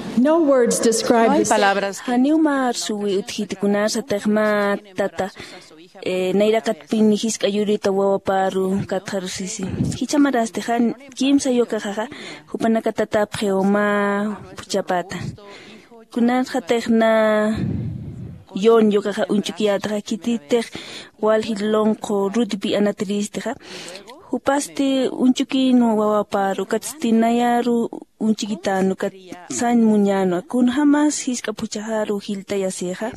No words No describe hay the palabras que Haniuma suwi uthitikunasa tegma tata nairakat pinihis kayurita wawaparu katharusisi. Hichamaras tejan kimsa yoka jaja hupanaka tata preoma puchapata. Kunan hategna yon yoka ja unchukiata kititeg wal hilonko rudipi anatristega. Hupasti unchukino wawaparu katstinayaru unchikitano kat san muñano kun jamás hiska puchaharu hilta yaseja.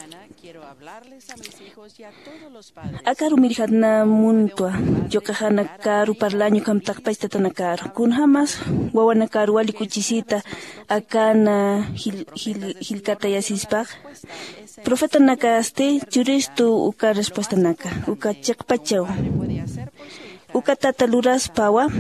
Akaru mirjatna muntua yokahana karu parlaño kamtakpaista tanakaru kun jamás wawana karu wali kuchisita akana hilkata yasispag. Profeta nakaste churistu uka respuesta naka uka chakpachau uka tataluras pawa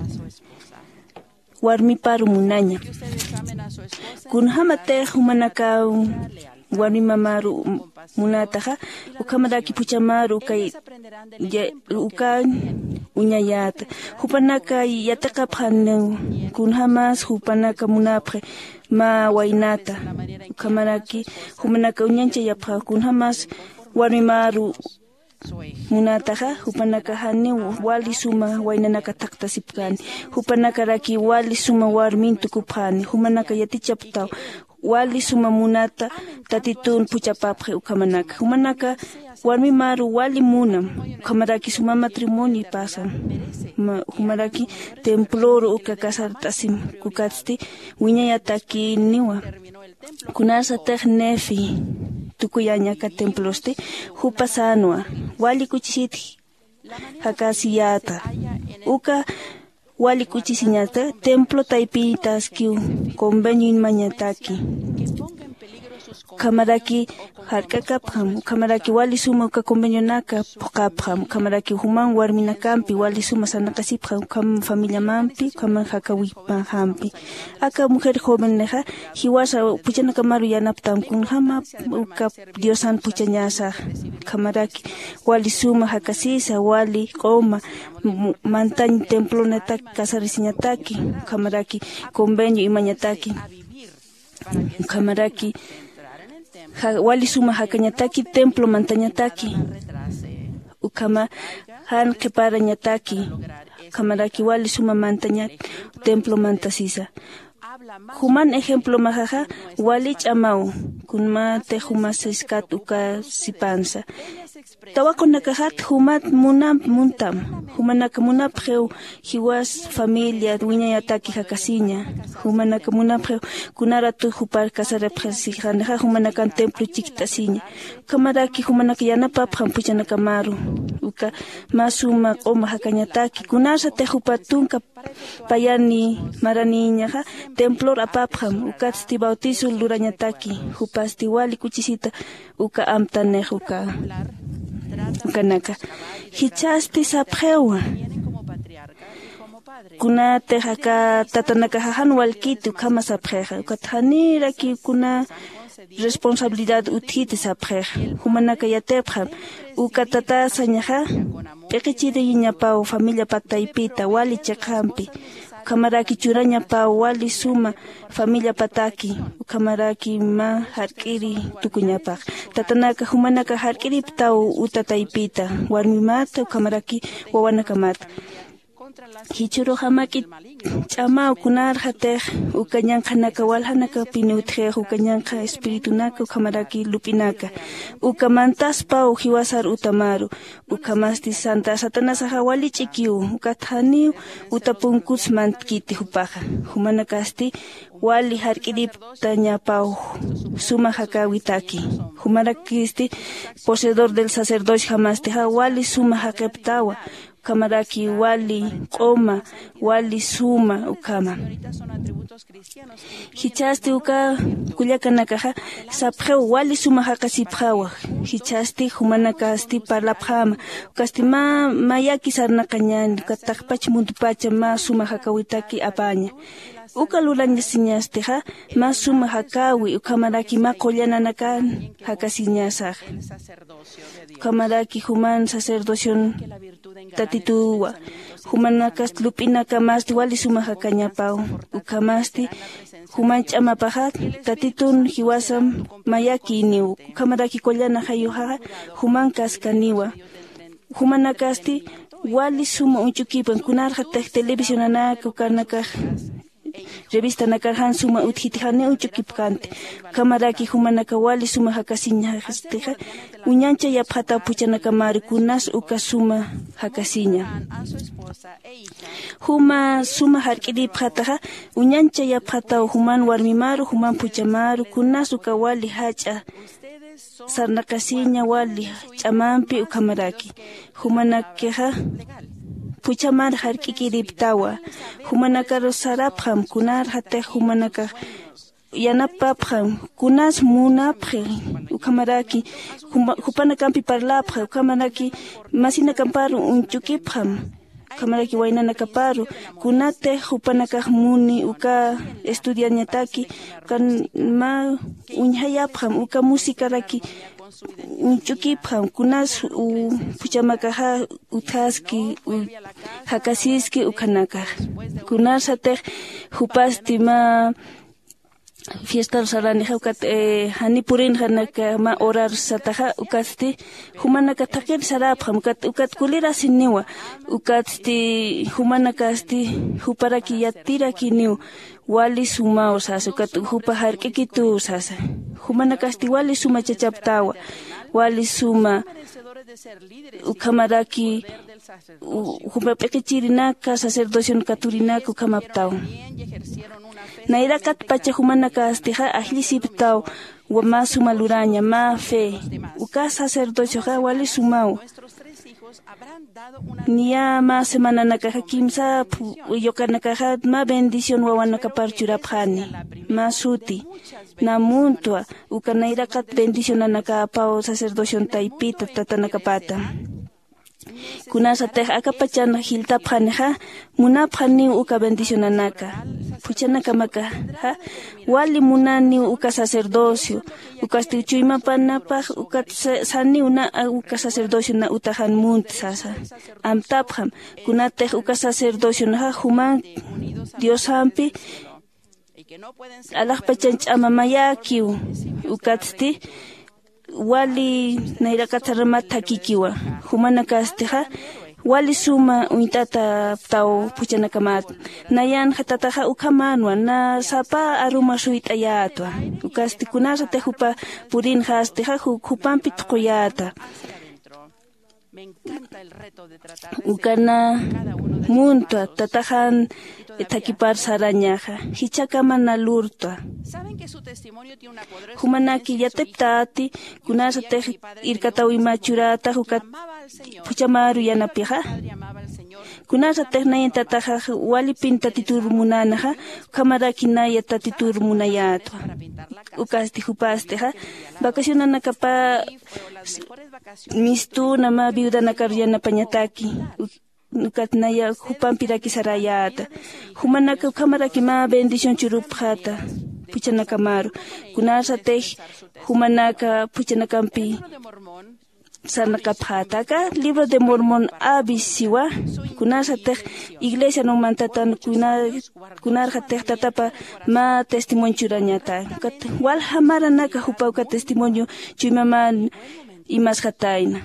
warmi paru munaña kun hamate humanaka warmi mamaru munataja ukamadaki puchamaru kay uka uñayata hupanaka yataka phan kun hamas hupanaka munapre ma wainata ukamaraki humanaka uñancha yapha kun hamas warmi maru munataja hupanaka hani wali suma wainanaka takta sipkani hupanaka raki wali suma warmin tukupani humanaka yatichaptaw wali suma munata tatitun puchapapre ukamanaka humanaka warmi maru wali munam ukamaraki suma matrimonio pasan humaraki temploro uka kasartasim kukatsti wiñayataki niwa kunasa tegnefi tukuyañaka temploste hupasanwa wali kuchishiti hakasiyata uka wali kuchisiñata templo taipitas kiu convenio inmañataki kamaraki harkakapam kamaraki wali suma uka convenio naka pokapam kamaraki human warmina kampi wali suma sanakasipam kam familia mampi kam hakawipa hampi aka mujer joven neja hiwasa puchana kamaru yanaptam kun hama uka diosan puchañasa kamaraki wali suma hakasisa wali qoma mantañ templo neta kasarisiñataki kamaraki convenio imañataki kamaraki wali suma hakañataki templo mantañataki ukama han qiparañataki kamaraki wali suma mantaña templo mantasisa human ejemplo majaja wali ch'amau kunma te humasiskat uka sipansa tawakunakahat humat muntam humanaka munapjeu hiwas familia wiñayataki hakasiña humanaka munapjeu kunara tu hupar kasarepjesijaneja humanakan templo chiquitasiña kamaraki humanaka yanapapjan puchanaka maru uka masuma qoma hakañataki kunasa te hupatunka payani maraniñaja templor apapjam ukatsti bautizo lurañataki hupasti wali kuchisita uka amtanej ukanaka hichasti sapjewa kuna tehaka tatanaka hahan walkitu kama sapjeja ukathanira ki kuna responsabilidad uthiti sapjeja humanaka yatepja ukatata sañaja peqichide yiñapau familia pataipita wali chaqhampi kamaraki churaña pa wali suma familia pataki kamaraki ma hark'iri tukuñapaq tatanaka humanaka hark'iri taw utataipita warmi mata kamaraki wawanaka mata hichuro hamaki ch'amau kunarja tej ukañanqanaka walhanaka pinutje ukañanqa espiritunaka kamaraki lupinaka ukamantaspa uhiwasar utamaru ukamasti santa satanasaja wali ch'ikiu ukathaniu utapunkus mantkiti hupaja humanakasti wali hark'iripta ñapau suma hakawitaki humarakisti poseedor del sacerdocio jamasti wali suma haqeptawa kamaraki wali qoma wali suma ukama hichasti uka kullakanakaja sapjeu wali suma hakasipjawa hichasti humanakasti parlapjama ukasti mayaki sarnaqañani katakpach muntupacha ma suma hakawitaki apaña uka lulaña siñasteja más suma hakawi ukamaraki ma qollanakan hakasiñasaj ukamaraki human sacerdoción tatituwa humanakas lupinaka masti wali suma hakañapau ukamasti human ch'amapaja tatitun hiwasam mayaki niu ukamaraki qollana hayujaja human kaskaniwa humanakasti wali suma unchukipan kunarja televisión anaka ukanaka revista nakarhan suma utjitijane unchukipkante kamaraki humanaka wali suma hakasiña hasteja uñancha yapjata puchanaka mari kunas uka suma hakasiña huma suma hark'iri pjataja uñancha yapjata human warmimaru human puchamaru kunas uka wali hach'a sarnakasiña wali ch'amanpi ukamaraki humanakeja puchamar hark'ikiriptawa humanaka sarapjam kunar hate humanaka yanapapjam kunas munapje ukamaraki hupanakampi parlapja ukamaraki masina kamparu unchukipjam ukamaraki waynana kaparu kunate hupanaka muni uka estudiañataki kan ma uñhayapjam uka musikaraki unchukipjam kunas puchamakaja uthaski hakasiski ukanaka kunas hate hupasti ma fiesta saraniha ukat hanipurin hanaka ma orar sataha ukasti humanaka takir sarapjam ukat kulira siniwa ukasti humanaka asti huparaki yatiraki niu wali suma osasa ukat hupa harkikitu osasa humanaka asti wali suma chachaptawa wali suma ukamaraki hupapekichirinaka sacerdocio katurinaka ukamaptawa nairakat pacha humanaka astiha ahlisiptaw wa ma suma luraña ma fe uka sacerdocio ha wali sumao niya ma semana nakaja kimsa yokanakaja ma bendición wawanaka parchurapjani ma suti na muntua uka nairakat bendición anaka apao sacerdocio taipita tatanakapata kunasa teh akapachana hiltapjaneja munapjani uka bendición anaka puchanaka maka ha wali munani uka sacerdocio uka stichuyma panapaj uka sani una uka sacerdocio na utajan munt sasa amtapjam kunatej uka sacerdocio na human Dios ampi alajpachan ch'amamayakiw ukatsti wali nairakatarramata kikiwa humanaka asteja wali suma uintata tau puchanakamat nayan hatataja ukamanwa na sapa aruma suitayatwa ukasti kunasa te hupa purin hasteja hupampi tquyata ukana muntua tatajan takipar sarañaja hichakamana lurtua humanaki yateptati kunasa te irkatawi machurata hukat puchamaru yanapija kunasa te nayan tataja wali pinta titurmunanaja kamaraki naya tatiturmunayatwa ukasti hupasteja vacacionanakapa mistuna ma viuda nakaruyana pañataki ukatnaya hupampiraki sarayata humanaka kamaraki ma bendición churupjata puchanakamaru kunasa te humanaka puchanakampi sarnakapjata ka libro de Mormón abisiwa kunasa te iglesia no mantatan kunarja te tatapa ma testimonio churañata wal hamaranaka hupauka testimonio chuimaman imas hataina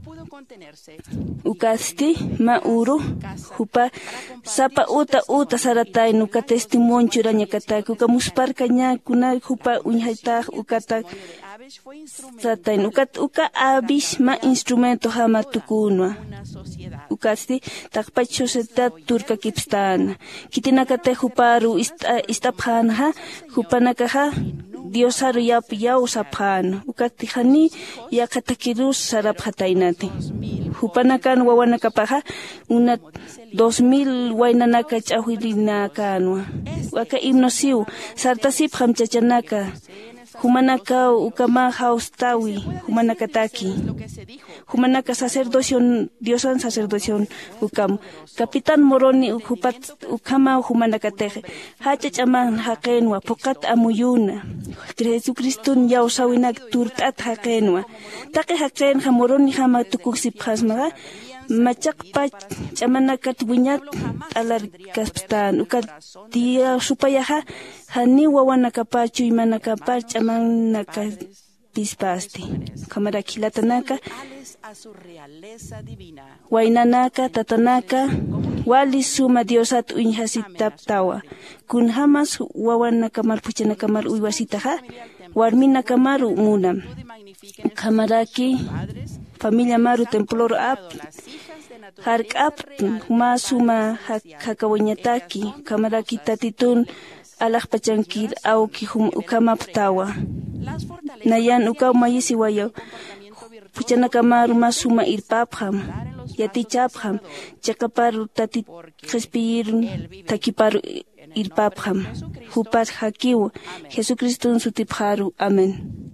ukasti ma uru hupa sapa uta saratain uka testimonio churañakata uka musparkaña kuna hupa uñhaita ukata satain uka abish ma instrumento hama tukunwa ukasti takpacho seta turka kipstana kitinaka te huparu istaphanha hupanaka Dios haru yau saphan ukati hani yakatakirus sarapjatainati hupanakan wawanaka paja una 2000 wainanaka ch'ahuirinaka waka himnosiu sartasip hamchachanaka humanaka ukama haustawi, humanaka taki. Humanaka sacerdocio, Diosan sacerdocio ukam. Capitán Moroni ukama humanaka teje. Hacha chaman hakenwa, pokat amuyuna. Jesucristun yausawinak turtat hakenwa. Take haken hamoroni hama tukuksip hasmaga. Machakpa chamanaka tubuñat alar kasptan ukat dia supayaha hani wawanakapachu imanakapa chamanaka pispasti kamara kilatanaka wainanaka tatanaka wali suma diosat uñhasitaptawa kun hamas wawanakamal puchanakamal uywasitaha warminaka maru munam kamaraki familia maru templor ap harkap masuma hakawañataki kamaraki tatitun alaj pachankir auki ukamaptawa nayan ukaw mayisi wayaw puchanaka maru masuma irpapham yatichapham chakaparu tatit respir takiparu irpapham hupas hakiw Jesucristun sutipharu. Amén.